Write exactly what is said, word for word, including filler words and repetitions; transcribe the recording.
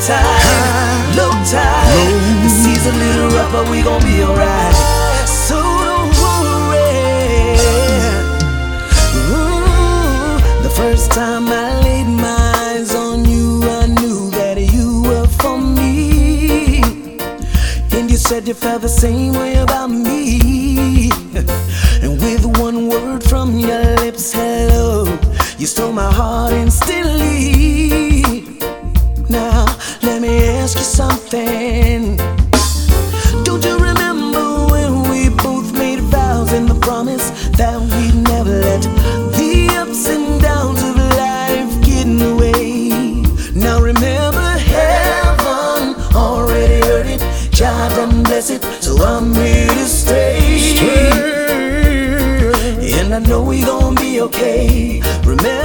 tide, low tide. The sea's a little rough, but we gon' be alright. So don't worry. Ooh, the first time I laid my eyes on you, I knew that you were for me. And you said you felt the same way about me. And with one word from your lips, hello, you stole my heart instantly. Now, let me ask you something.